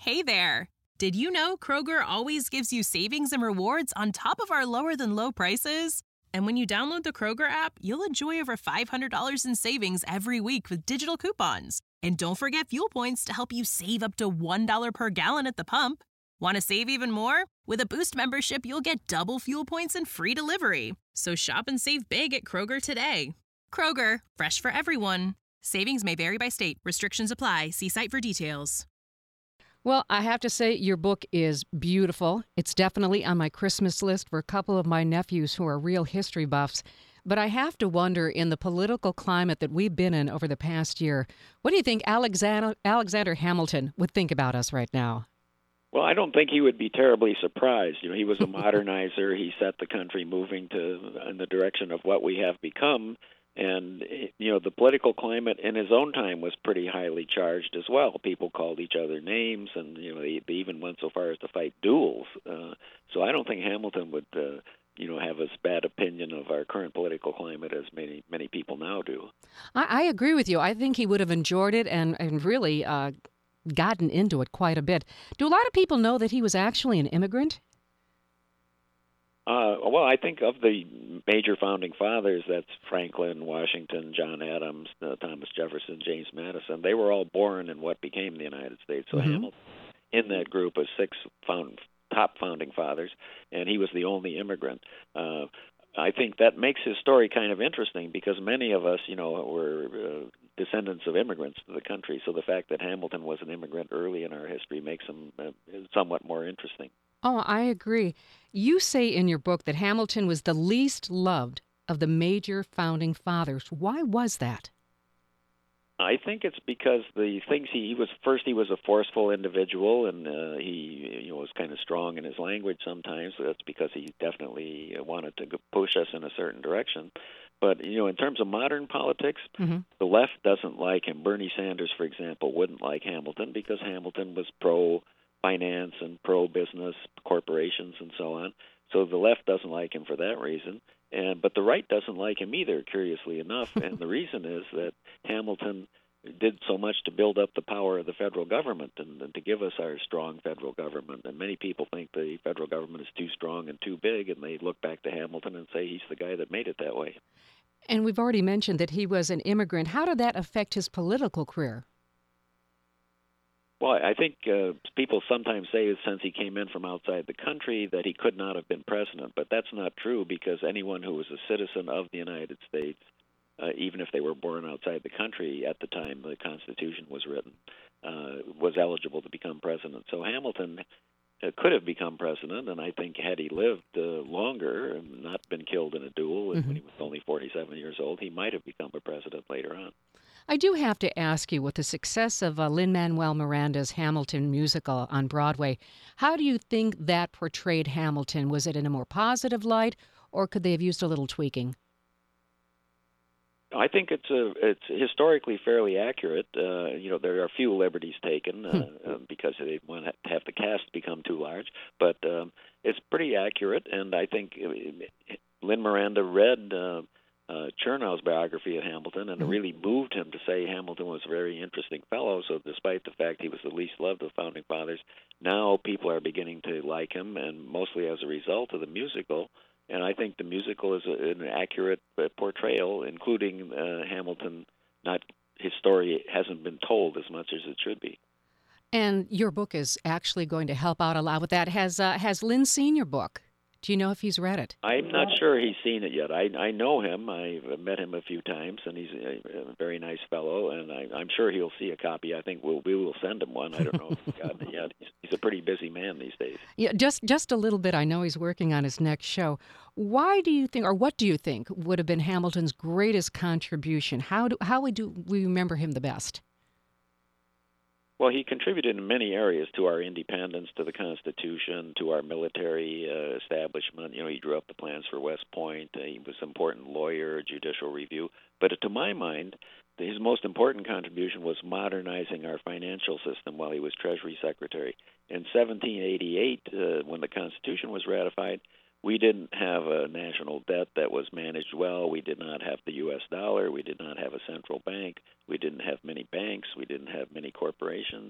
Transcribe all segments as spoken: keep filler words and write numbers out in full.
Hey there! Did you know Kroger always gives you savings and rewards on top of our lower than low prices? And when you download the Kroger app, you'll enjoy over five hundred dollars in savings every week with digital coupons. And don't forget fuel points to help you save up to one dollar per gallon at the pump. Want to save even more? With a Boost membership, you'll get double fuel points and free delivery. So shop and save big at Kroger today. Kroger, fresh for everyone. Savings may vary by state. Restrictions apply. See site for details. Well, I have to say your book is beautiful. It's definitely on my Christmas list for a couple of my nephews who are real history buffs. But I have to wonder, in the political climate that we've been in over the past year, what do you think Alexander, Alexander Hamilton would think about us right now? Well, I don't think he would be terribly surprised. You know, he was a modernizer. He set the country moving to in the direction of what we have become. And, you know, the political climate in his own time was pretty highly charged as well. People called each other names, and, you know, they, they even went so far as to fight duels. Uh, so I don't think Hamilton would, uh, you know, have as bad opinion of our current political climate as many many people now do. I, I agree with you. I think he would have enjoyed it and, and really uh, gotten into it quite a bit. Do a lot of people know that he was actually an immigrant? Uh, well, I think of the major founding fathers, that's Franklin, Washington, John Adams, uh, Thomas Jefferson, James Madison. They were all born in what became the United States. So mm-hmm. Hamilton, in that group of six found, top founding fathers, and he was the only immigrant. Uh, I think that makes his story kind of interesting because many of us, you know, were uh, descendants of immigrants to the country. So the fact that Hamilton was an immigrant early in our history makes him uh, somewhat more interesting. Oh, I agree. You say in your book that Hamilton was the least loved of the major founding fathers. Why was that? I think it's because the things he, he was first he was a forceful individual, and uh, he you know was kind of strong in his language sometimes. So that's because he definitely wanted to push us in a certain direction. But you know, in terms of modern politics, mm-hmm. the left doesn't like him. Bernie Sanders, for example, wouldn't like Hamilton because Hamilton was pro finance and pro-business corporations and so on. So the left doesn't like him for that reason. And but the right doesn't like him either, curiously enough. And the reason is that Hamilton did so much to build up the power of the federal government and, and to give us our strong federal government. And many people think the federal government is too strong and too big, and they look back to Hamilton and say he's the guy that made it that way. And we've already mentioned that he was an immigrant. How did that affect his political career? Well, I think uh, people sometimes say since he came in from outside the country that he could not have been president, but that's not true because anyone who was a citizen of the United States, uh, even if they were born outside the country at the time the Constitution was written, uh, was eligible to become president. So Hamilton uh, could have become president, and I think had he lived uh, longer and not been killed in a duel mm-hmm. when he was only forty-seven years old, he might have become a president later on. I do have to ask you, with the success of uh, Lin-Manuel Miranda's Hamilton musical on Broadway, how do you think that portrayed Hamilton? Was it in a more positive light, or could they have used a little tweaking? I think it's a, it's historically fairly accurate. Uh, you know, there are a few liberties taken uh, hmm. uh, because they want to have the cast become too large, but um, it's pretty accurate, and I think Lin Miranda read Uh, Uh, Chernow's biography of Hamilton, and it really moved him to say Hamilton was a very interesting fellow. So despite the fact he was the least loved of the Founding Fathers, now people are beginning to like him, and mostly as a result of the musical. And I think the musical is a, an accurate uh, portrayal, including uh, Hamilton. Not his story hasn't been told as much as it should be. And your book is actually going to help out a lot with that. Has uh, has Lynn seen your book? Do you know if he's read it? I'm not sure he's seen it yet. I I know him. I've met him a few times, and he's a, a very nice fellow, and I, I'm sure he'll see a copy. I think we'll, we will send him one. I don't know if he's gotten it yet. He's, he's a pretty busy man these days. Yeah, just, just a little bit. I know he's working on his next show. Why do you think, or what do you think, would have been Hamilton's greatest contribution? How do, how do we remember him the best? Well, he contributed in many areas to our independence, to the Constitution, to our military uh, establishment. You know, he drew up the plans for West Point. Uh, he was an important lawyer, judicial review. But to my mind, his most important contribution was modernizing our financial system while he was Treasury Secretary. In seventeen eighty-eight, uh, when the Constitution was ratified, we didn't have a national debt that was managed well. We did not have the U S dollar. We did not have a central bank. We didn't have many banks. We didn't have many corporations.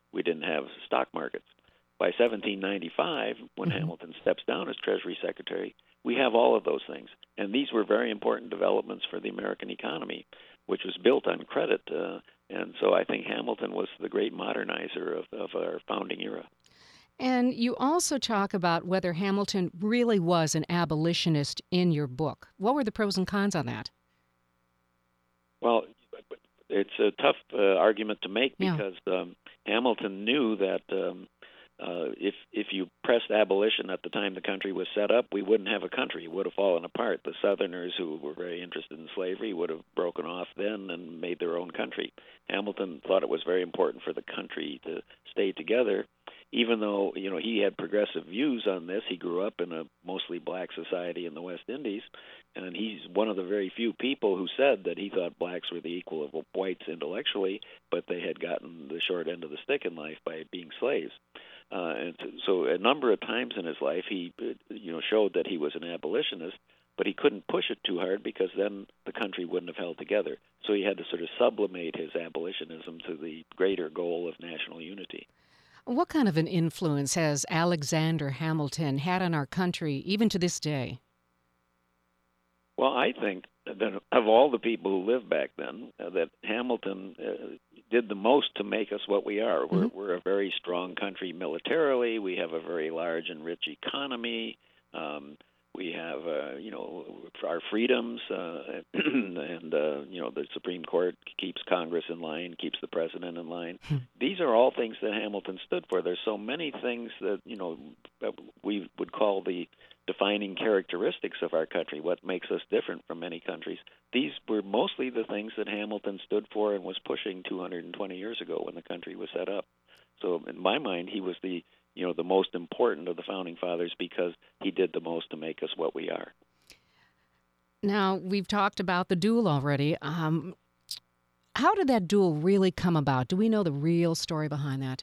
we didn't have stock markets. By seventeen ninety-five, when mm-hmm. Hamilton steps down as Treasury Secretary, we have all of those things. And these were very important developments for the American economy, which was built on credit. Uh, and so I think Hamilton was the great modernizer of, of our founding era. And you also talk about whether Hamilton really was an abolitionist in your book. What were the pros and cons on that? Well, it's a tough uh, argument to make yeah. because um, Hamilton knew that um, uh, if if you pressed abolition at the time the country was set up, we wouldn't have a country. It would have fallen apart. The Southerners who were very interested in slavery would have broken off then and made their own country. Hamilton thought it was very important for the country to stay together. Even though, you know, he had progressive views on this, he grew up in a mostly black society in the West Indies, and he's one of the very few people who said that he thought blacks were the equal of whites intellectually, but they had gotten the short end of the stick in life by being slaves. Uh, and so a number of times in his life, he, you know, showed that he was an abolitionist, but he couldn't push it too hard because then the country wouldn't have held together. So he had to sort of sublimate his abolitionism to the greater goal of national unity. What kind of an influence has Alexander Hamilton had on our country, even to this day? Well, I think that of all the people who lived back then, uh, that Hamilton uh, did the most to make us what we are. We're, mm-hmm. we're a very strong country militarily. We have a very large and rich economy. Um, we have, uh, you know, our freedoms, uh, and, uh, you know, the Supreme Court keeps Congress in line, keeps the president in line. Hmm. These are all things that Hamilton stood for. There's so many things that, you know, we would call the defining characteristics of our country, what makes us different from many countries. These were mostly the things that Hamilton stood for and was pushing two hundred twenty years ago when the country was set up. So in my mind, he was the you know, the most important of the Founding Fathers because he did the most to make us what we are. Now, we've talked about the duel already. Um, how did that duel really come about? Do we know the real story behind that?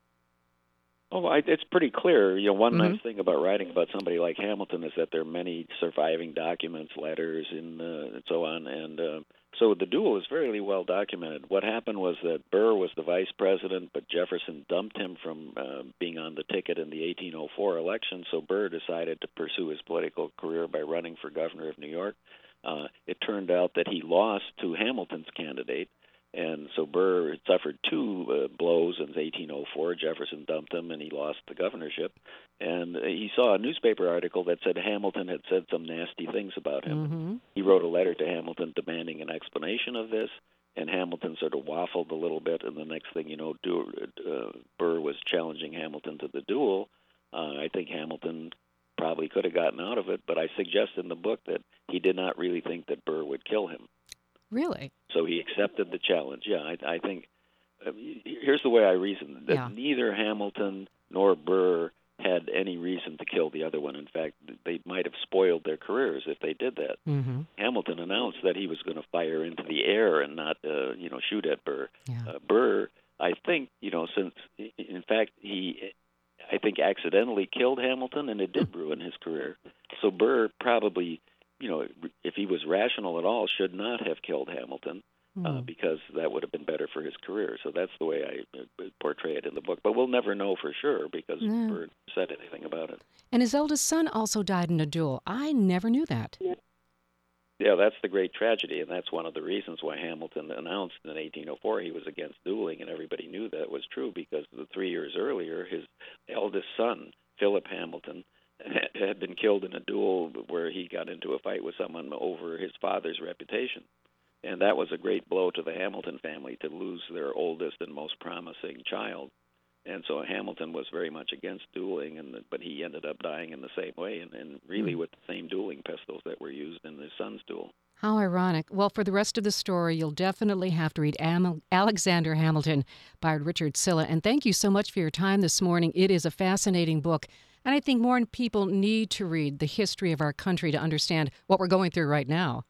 Oh, I, it's pretty clear. You know, one mm-hmm. nice thing about writing about somebody like Hamilton is that there are many surviving documents, letters, and, uh, and so on. And uh, so the duel is very well documented. What happened was that Burr was the vice president, but Jefferson dumped him from uh, being on the ticket in the eighteen oh four election. So Burr decided to pursue his political career by running for governor of New York. Uh, it turned out that he lost to Hamilton's candidate. And so Burr suffered two uh, blows in eighteen oh four. Jefferson dumped him, and he lost the governorship. And he saw a newspaper article that said Hamilton had said some nasty things about him. Mm-hmm. He wrote a letter to Hamilton demanding an explanation of this, and Hamilton sort of waffled a little bit. And the next thing you know, du- uh, Burr was challenging Hamilton to the duel. Uh, I think Hamilton probably could have gotten out of it, but I suggest in the book that he did not really think that Burr would kill him. Really? So he accepted the challenge. Yeah, I, I think uh, here's the way I reason, that yeah. neither Hamilton nor Burr had any reason to kill the other one. In fact, they might have spoiled their careers if they did that. Mm-hmm. Hamilton announced that he was going to fire into the air and not, uh, you know, shoot at Burr. Yeah. Uh, Burr, I think, you know, since, in fact, he, I think, accidentally killed Hamilton, and it did mm. ruin his career. So Burr probably, you know, if he was rational at all, should not have killed Hamilton. Uh, mm. because that would have been better for his career. So that's the way I uh, portray it in the book. But we'll never know for sure because yeah. Burr said anything about it. And his eldest son also died in a duel. I never knew that. Yeah. yeah, that's the great tragedy, and that's one of the reasons why Hamilton announced in eighteen oh four he was against dueling, and everybody knew that was true because the three years earlier, his eldest son, Philip Hamilton, had been killed in a duel where he got into a fight with someone over his father's reputation. And that was a great blow to the Hamilton family to lose their oldest and most promising child. And so Hamilton was very much against dueling, and but he ended up dying in the same way, and, and really mm. with the same dueling pistols that were used in his son's duel. How ironic. Well, for the rest of the story, you'll definitely have to read Am- Alexander Hamilton by Richard Sylla. And thank you so much for your time this morning. It is a fascinating book, and I think more people need to read the history of our country to understand what we're going through right now.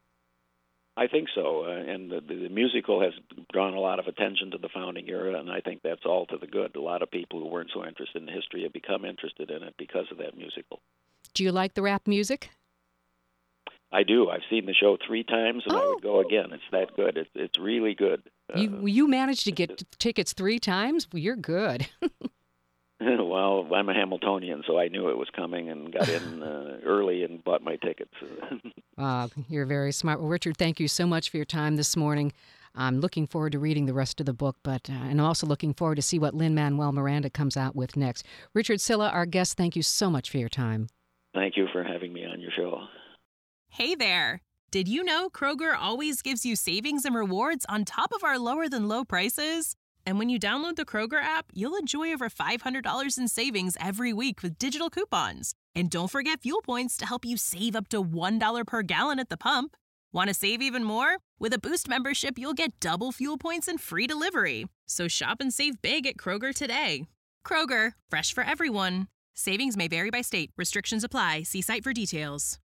I think so, uh, and the, the musical has drawn a lot of attention to the founding era, and I think that's all to the good. A lot of people who weren't so interested in history have become interested in it because of that musical. Do you like the rap music? I do. I've seen the show three times, and oh. I would go again. It's that good. It's it's really good. You you managed to get tickets three times? Well, you're good. Well, I'm a Hamiltonian, so I knew it was coming and got in uh, early and bought my tickets. uh, you're very smart. Well, Richard, thank you so much for your time this morning. I'm looking forward to reading the rest of the book, but uh, and I'm also looking forward to see what Lin-Manuel Miranda comes out with next. Richard Sylla, our guest, thank you so much for your time. Thank you for having me on your show. Hey there! Did you know Kroger always gives you savings and rewards on top of our lower-than-low prices? And when you download the Kroger app, you'll enjoy over five hundred dollars in savings every week with digital coupons. And don't forget fuel points to help you save up to one dollar per gallon at the pump. Want to save even more? With a Boost membership, you'll get double fuel points and free delivery. So shop and save big at Kroger today. Kroger, fresh for everyone. Savings may vary by state. Restrictions apply. See site for details.